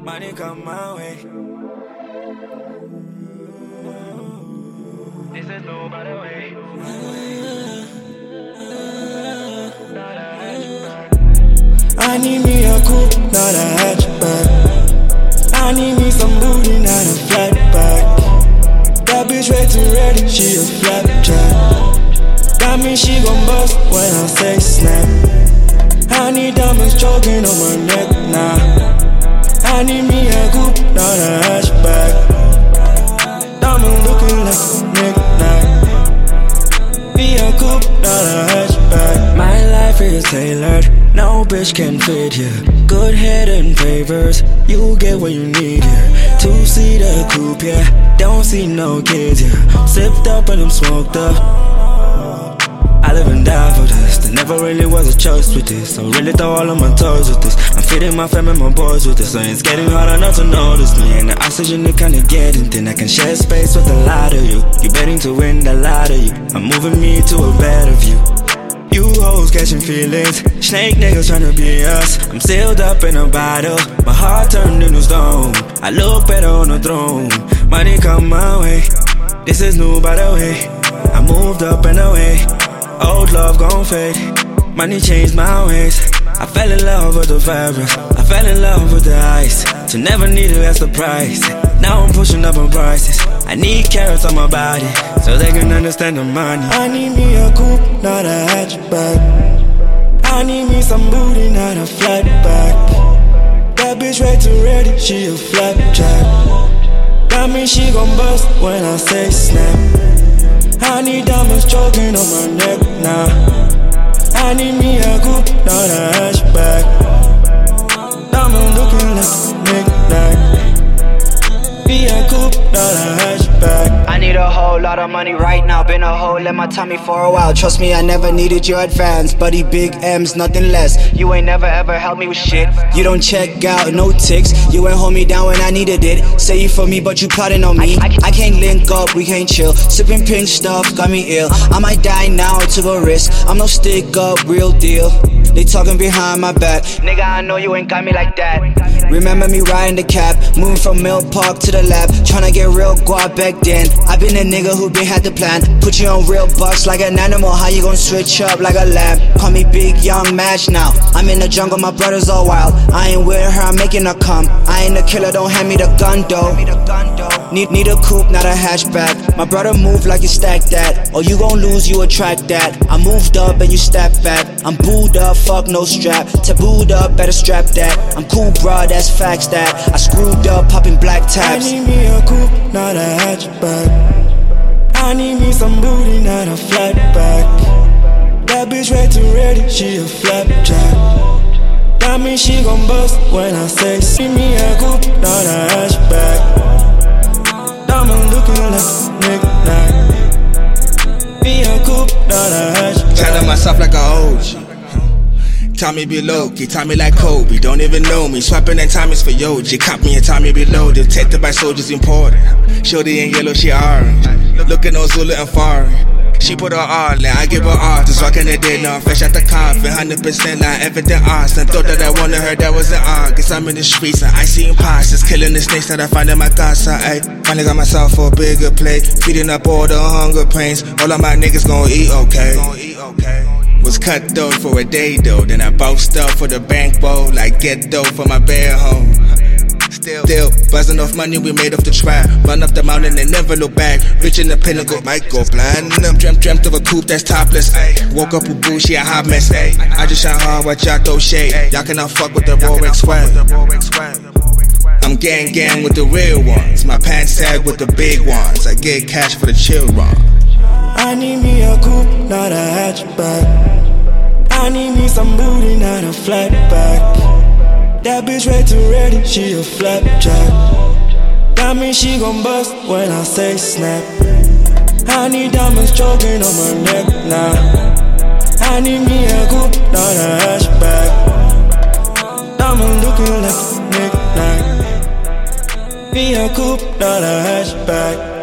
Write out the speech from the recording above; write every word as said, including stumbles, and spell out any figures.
money come my way. This is nobody way. I need me a coupe, not a hatchback. I need me some booty, not a flatback. That bitch way too ready, she a flapjack. Got me, she gon' bust when I say snap. I need diamonds choking on my neck, nah. I need me a coupe, not a hatchback. Diamond looking like a knick-knack. Be a coupe, not a hatchback. My life is tailored, no bitch can fit here. Good head and favors, you get what you need here. Two-seater coupe, yeah, don't see no kids here. Sipped up and I'm smoked up. I live and die for this. There never really was a choice with this. I really throw all of my toys with this. I'm feeding my fam and my boys with this. So it's getting harder not to notice me. And the oxygen is kinda getting thin. I can share space with a lot of you. You betting to win the lot of you. I'm moving me to a better view. You hoes catching feelings, snake niggas tryna be us. I'm sealed up in a bottle, my heart turned into stone. I look better on the throne, money come my way. This is new by the way, I moved up and away. Old love gon' fade, money changed my ways. I fell in love with the fabric, I fell in love with the ice. To never need it, that's the price. Now I'm pushing up on prices. I need carrots on my body, so they can understand the money. I need me a coupe, not a hatchback. I need me some booty, not a flatback. That bitch way too ready, she a flapjack. That means she gon' bust when I say snap. I need diamonds choking on my neck, nah. I need me a coupe, not a hatchback. Diamond looking like a knick-knack. Be a coupe, not a hatchback. I need a whole lot of money right now. Been a hole in my tummy for a while. Trust me, I never needed your advance. Buddy, big M's, nothing less. You ain't never ever helped me with shit. You don't check out, no ticks. You ain't hold me down when I needed it. Say you for me, but you plotting on me. I can't link up, we can't chill. Sipping pink stuff, got me ill. I might die now, took a risk. I'm no stick up, real deal. They talking behind my back. Nigga, I know you ain't got me like that. Remember me riding the cab, moving from Mill Park to the lab, tryna get real guap back then. I been a nigga who been had the plan. Put you on real bucks like an animal. How you gon' switch up like a lamb? Call me Big Young Match now. I'm in the jungle, my brothers all wild. I ain't with her, I'm making her come. I ain't a killer, don't hand me the gun though. Need, need a coupe, not a hatchback. My brother move like you stack that, or you gon' lose, you attract that. I moved up and you step back. I'm booed up, fuck no strap. Tabooed up, better strap that. I'm cool, bruh, that's facts that. I screwed up, popping black tabs. I need me a coupe, not a hatchback. I need me some booty, not a flatback. That bitch way too ready, she a flapjack. That means she gon' bust when I say see me a coupe, not a hatchback. Diamond looking like a knick-knack. Be a coupe, not a hatchback. Telling myself like a O G. Tommy be low-key, Tommy like Kobe, don't even know me. Swapping and Tommy's for Yoji. Cop me and Tommy be loaded, protected by soldiers imported. Shorty in yellow, she orange. Looking on Zulu and foreign. She put her all in, I give her all. Just rockin' the day now, fresh out the coffin. one hundred percent like everything awesome. Thought that I wanted her, that wasn't all. Guess I'm in the streets and I see imposters. Killing the snakes that I find in my casa, ayy. Finally got myself for a bigger plate. Feeding up all the hunger pains. All of my niggas gon' eat okay. Was cut though for a day though. Then I boast up for the bankroll. Like get dough for my bare home. Still, still buzzing off money we made off the trap. Run up the mountain and never look back. Rich in the pinnacle, might go platinum. Dreamt, dreamt of a coupe that's topless. Ay. Woke up with Bushi, a hot mess. Ay. I just shine hard, watch y'all throw shade. Y'all cannot fuck with the Rolex swag. I'm gang gang with the real ones. My pants sag with the big ones. I get cash for the chill run. I need me a coupe, not a hatchback. I need me some booty, not a flatback. That bitch way too ready, she a flapjack. That means she gon' bust when I say snap. I need diamonds choking on my neck, nah. I need me a coupe, not a hatchback. Diamond looking like a knick-knack. Be a coupe, not a hatchback.